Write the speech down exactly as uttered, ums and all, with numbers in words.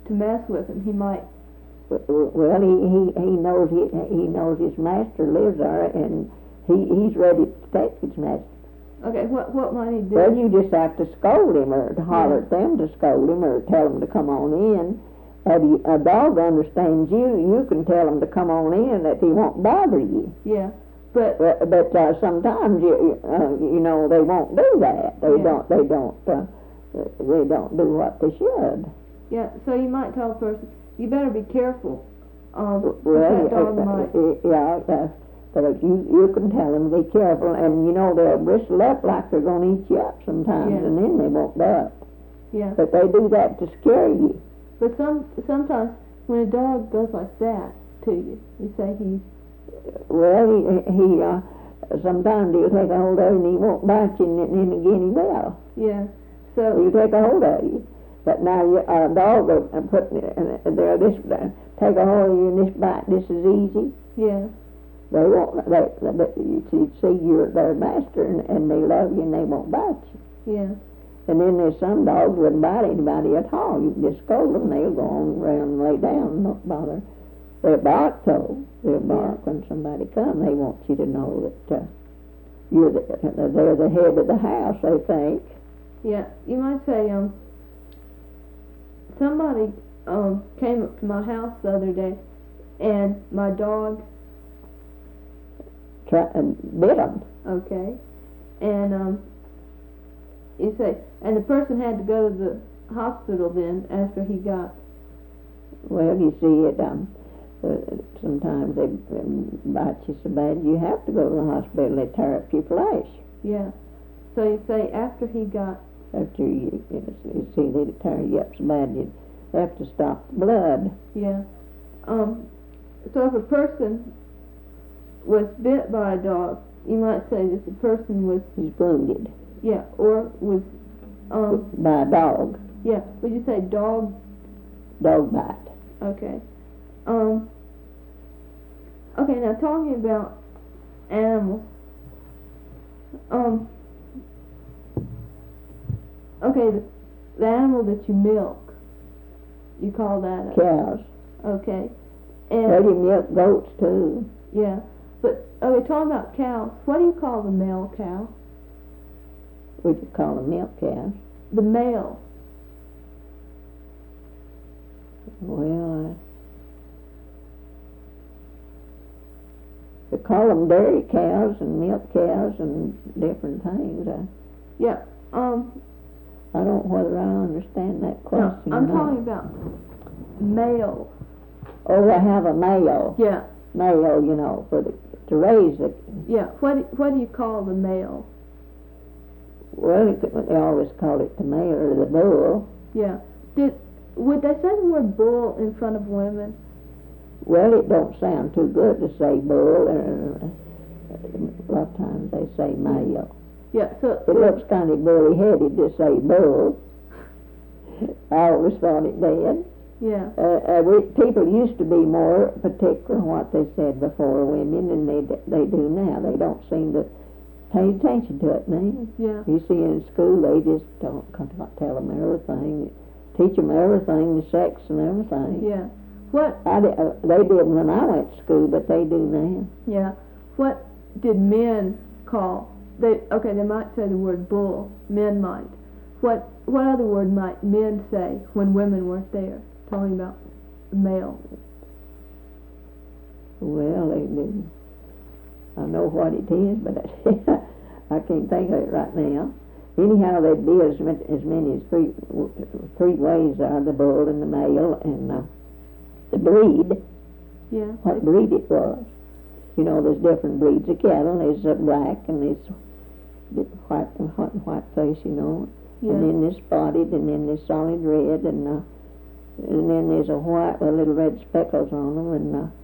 to mess with him. He might. Well, he he, he knows he he knows his master lives there, and he he's ready to take his master. Okay, what what might he do? Well, you just have to scold him, or to holler Yeah. at them to scold him, or tell him to come on in. If you, a dog understands you, you can tell him to come on in if he won't bother you. Yeah, but But, but uh, sometimes you uh, you know they won't do that. They Yeah. don't they don't uh, they don't do what they should. yeah, so you might tell a person, you better be careful. Um, Well, that dog uh, might. uh, yeah, uh, but you you can tell them to be careful, and you know they'll bristle up like they're going to eat you up sometimes, Yeah. and then they won't bite. Yeah, But they do that to scare you. but some sometimes when a dog goes like that to you, you say he's. Well, he he uh, sometimes he'll take a hold of you and he won't bite you, and then again he will. Yeah, so He'll take a hold of you. But now you, a dog will uh, put uh, there this uh, take a hold of you and this bite. This is easy. yeah, They won't. They, they you see, see you're their master, and, and they love you, and they won't bite you. yeah, And then there's some dogs wouldn't bite anybody at all. You can just scold them, they'll go on around and lay down and not bother. They'll bark though. They'll bark Yeah. when somebody comes. They want you to know that uh, you're the, they're the head of the house, they think. yeah. You might say, um, somebody um came up to my house the other day, and my dog. Try and bit them. Okay, and um, you say, and the person had to go to the hospital then after he got. Well, you see it. Um, uh, sometimes they um, bite you so bad you have to go to the hospital. They tear up your flesh. Yeah, so you say after he got. After you, you, know, you see they tear you up so bad you have to stop the blood. Yeah. Um. So if a person was bit by a dog, you might say that the person was. He's wounded Yeah, or was. Um. by a dog. Yeah. Would you say dog? Dog bite. Okay. Um. Okay. Now talking about animals. Um. Okay. The, the animal that you milk, you call that a. Cows. Okay. Well, And you milk goats too. yeah, but okay. Talking about cows. What do you call the male cow? We just call them milk cows. The male. Well, uh, they call them dairy cows and milk cows and different things. I, Yeah. Um. I don't know whether I understand that No, question or I'm not. talking about male. Oh, I have a male. Yeah. Male, you know, for the to raise it. Yeah. What do, what do you call the male? Well, it, they always call it the male or the bull. Yeah. Did would they say the word bull in front of women? Well, it don't sound too good to say bull. Or, a lot of times they say male. Yeah. So It looks kind of bully-headed to say bull. I always thought it did. yeah. Uh, uh, we, people used to be more particular in what they said before women, and they d- they do now. They don't seem to pay attention to it now. Yeah. You see, in school, they just don't come to tell them everything, teach them everything, the sex and everything. Yeah. What? I di- uh, they did when I went to school, but they do now. Yeah. What did men call? They okay. They might say the word bull. Men might. What what other word might men say when women weren't there? Talking about male. Well, they do. I know what it is, but I can't think of it right now. Anyhow, there'd be as many as, many as three three ways are the bull and the male and uh, the breed. Yeah. What breed it was. You know, there's different breeds of cattle. There's uh, black and there's white and white, white face, you know. Yeah. And then there's spotted, and then there's solid red, and uh, and then there's a white with little red speckles on them, and uh,